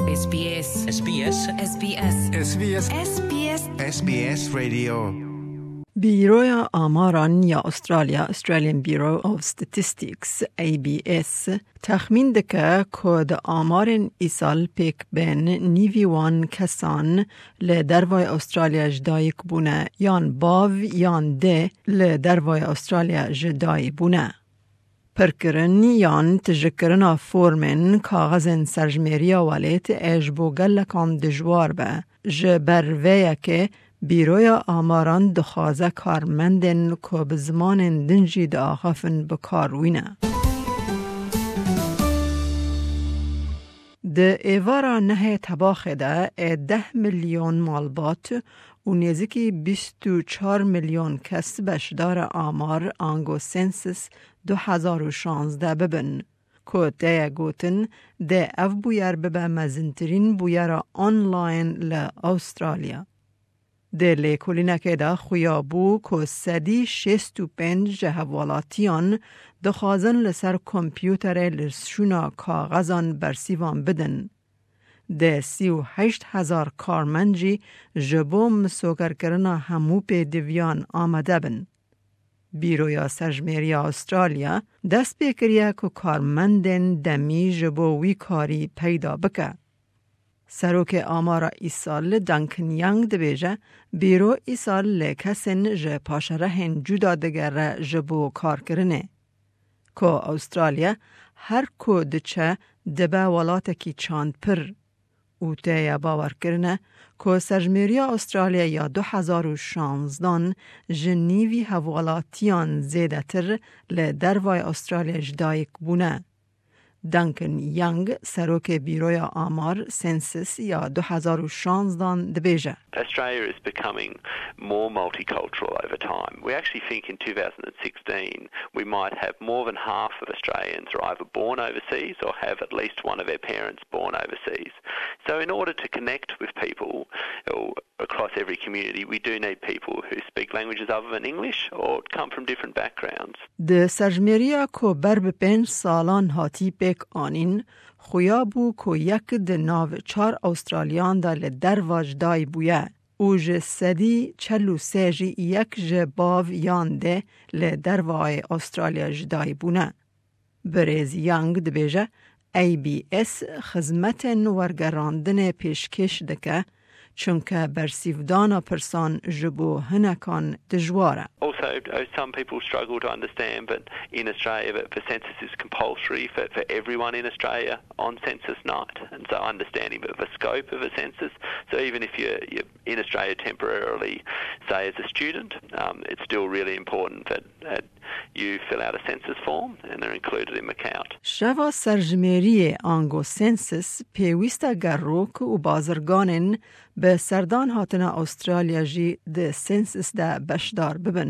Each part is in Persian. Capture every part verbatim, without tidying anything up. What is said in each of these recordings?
اس بی اس اس بی اس اس بی اس اس بی اس اس بی اس اس بی اس رادیو. بیروی آماران یا استرالیا Australian Bureau of Statistics A B S تخمین دکه که ده آمارن ایسال پیک بین نیوی وان کسان لدروای استرالیا جدایک بونه یان باو یان ده لدروای استرالیا جدای بونه. پرکرن یان تجکرنا فورمن کاغذن سرجمیریا والیت اجبو گلکان دجوار به جبرویه که بیروی آماران دخوازه کارمندن که بزمان دنجی دا آخافن بکاروینه. ده ایوارا نه تباخه ده ده میلیون مالبات و نزدیکی بیست و چهار میلیون کس بشدار آمار آنگو سنسس دو هزار و شانزده ببن. که ده گوتن ده اف بویر ببه مزنترین بویر آنلاین لأسترالیا. ده لیکولینه که ده خویابو که سدی شست و پنج جهوالاتیان دخوازن لسر کمپیوتر لرسشونا کاغذان برسیوان بدن. ده سی و هشت هزار کارمنجی جبو مسوگر کرنا همو پی دویان آمده بن. بیرویا سرجمیریا استرالیا دست بکریه که کارمندن دمی جبو وی کاری پیدا بکه. سروک آمارا ایسال دانکن یانگ دبیجه بیرو ایسال لکسن جه پاشرهن جدا دگر جبو کار کرنه. که استرالیا هر کو دچه دبه ولاته کی چاند پر. او تیه باور کرنه که سرجمیریا استرالیا یا دو هزار و شانزدان جنیوی حوالاتیان زیده تر لدروای استرالیا جدایک بونه. دانکن یانگ سروک بیروی آمار سنسس یا دو هزار و شانزده دبیجه. Australia is becoming more multicultural over time. We actually think in two thousand sixteen we might have more than half of Australians are either born overseas or have at least one of their parents born overseas. So in order to connect with people across every community, we do need people who speak languages other than English or come from different backgrounds. ده سرجمیریا که بر به پنج سالان هاتی پیک آنین خویابو که یک ده ناو چار استرالیان دا لدر واجدای بویه. او جه سدی چلو سیجی یک جه باو یانده لدر وای استرالیا جدای بونه. بریز یانگ دبیجه ای بی اس خدمت ورگراندن پیشکش دکه چونکه برسیودانا پرسان جبو هنکان دجواره. Also, some people struggle to understand, but in Australia, that the census is compulsory for, for everyone in Australia on census night, and so understanding the, the scope of a census. So even if you're, you're in Australia temporarily, say as a student, um, it's still really important that, that you fill out a census form and they're included in the count. شوا سرجمیری آنگو سنسس پیوسته گروک و بازرگانن به سردان هاتنا استرالیا جی ده سنسس ده بشدار ببن.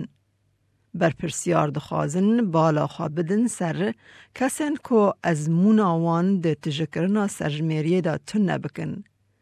بر پرسیار دخوازن بالا خوابدن سر کسن که از مناوان ده تجکرنا سرجمیری ده تنه بکن.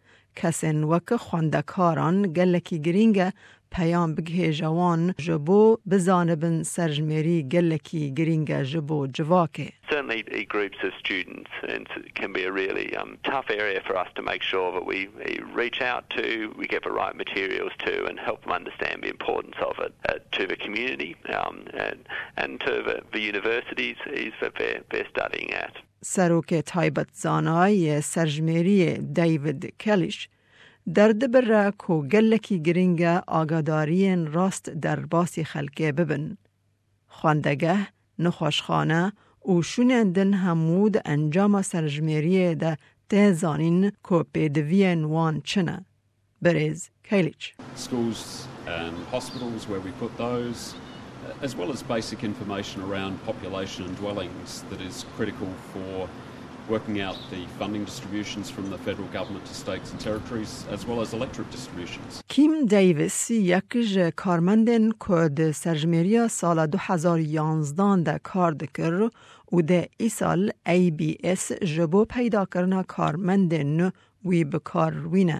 کسن وک خواندکاران گلکی گرینگه پیام بگه جوان جبو بزانبن سرجمیری گلکی گرینگه جبو جواکه. Certainly groups of students and it can be a really um, tough area for us to make sure that we, we reach out to, we get the right materials to and help them understand the importance of it uh, to the community um, and, and to the, the universities is that they're, they're studying at. سروک تایبت زانای سرجمیری دیوید کلیش در دبره که گلکی گرینگه آگادارین راست در باسی خلقه ببن. خواندگه، نخوشخانه و شونندن همود انجام سرجمیری ده تهزانین که پیدوین وان چنه. بریز کلیچ. Schools and hospitals where we put those, as well as basic information around population and dwellings that is critical for working out the funding distributions from the federal government to states and territories, as well as electorate distributions. کیم دیویس یک ج کارمندن که ده سرجمیری سال دو هزار و یازده ده کار دکر و ده ای سال ای بی اس جبو پیدا کرنا کارمندن وی بکار وینه.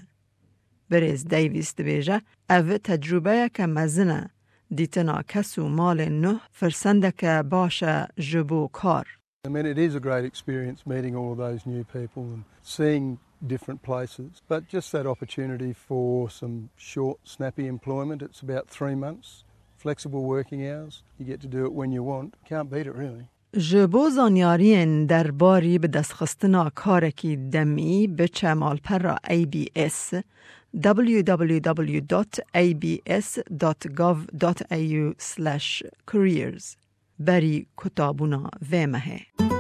بریز دیویس دبیجه او تجربه که مزنه دیتنا کسو مال نه فرسنده که باشه جبو کار. I mean, it is a great experience meeting all of those new people and seeing different places. But just that opportunity for some short, snappy employment. It's about three months. Flexible working hours. You get to do it when you want. Can't beat it, really. جبو زانیارین درباری به دستخستنا کارکی دمی به چمال پر A B S w w w dot a b s dot gov dot a u slash careers بری کتابونا ویمه